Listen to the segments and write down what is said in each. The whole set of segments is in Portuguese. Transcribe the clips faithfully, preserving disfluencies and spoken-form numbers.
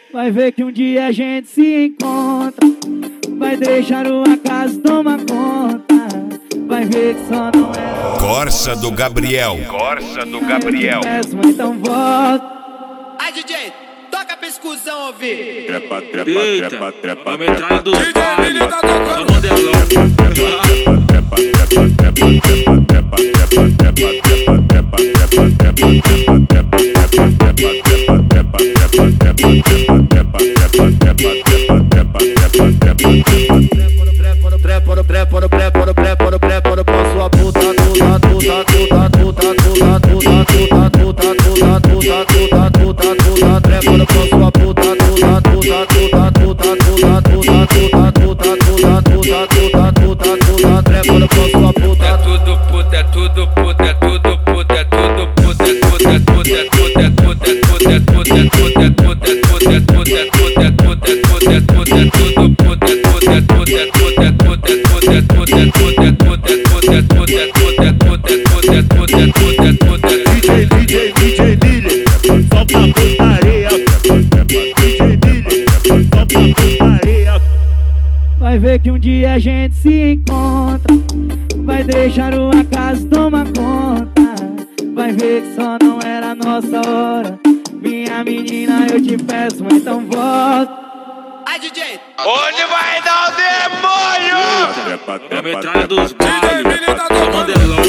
Vai ver que um dia a gente se encontra. Vai deixar o acaso tomar conta. Vai ver que só não é Corsa do Gabriel. Corsa do Gabriel. péssimo, então volta. Ai, D J, toca pra exclusão ouvir. Trepa, trepa, Eita, trepa, trepa, a metralha do D J Billy tá tocando. a modelão. trepa, trepa, trepa, trepa, trepa, trepa, trepa, trepa, trepa, É tudo puta, é tudo puta, é tudo puta, é tudo puta, é tudo, é tudo, é tudo, é tudo, é tudo, é tudo, é tudo, é tudo, é tudo, é tudo, é tudo, é tudo, é tudo, é tudo, é tudo puta, é tudo, é tudo, é tudo, é tudo, é tudo, é tudo, é tudo, é tudo, é tudo, é tudo, é tudo, é tudo, é tudo, é tudo, é tudo, é tudo, é tudo. D J, D J, D J Billy, só pra putaria. D J Billy, só pra putaria. Vai ver que um dia a gente se encontra. Vai deixar o acaso tomar conta. Vai ver que só não era a nossa hora. Minha menina, eu te peço, então volta. Ai, D J, Onde vai dar o demônio? Trepa, A trepa, metralha trepa, dos bailes, a modelão.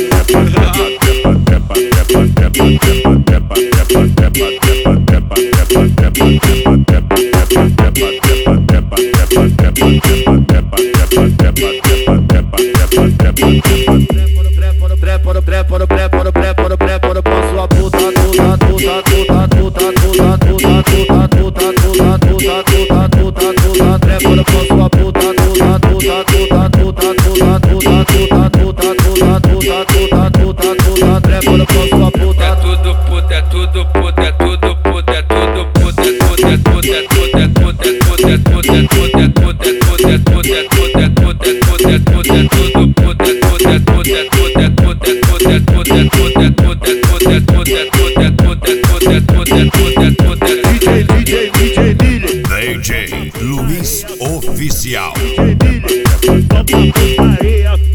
É tudo puta, é tudo puta, é tudo puta, é tudo puta, é tudo, é tudo, é tudo, é tudo, é tudo, é tudo, é tudo, é tudo, é tudo, é tudo, é tudo, é tudo, é tudo, é tudo, é tudo puta, é tudo, é tudo, é tudo, é tudo, é tudo, é tudo, é tudo, é tudo, é tudo, é tudo, é tudo, é tudo, é tudo, é tudo, é tudo, é tudo, é D J, D J, D J Billy, D J Luiz Oficial. D J Billy, só pra putaria.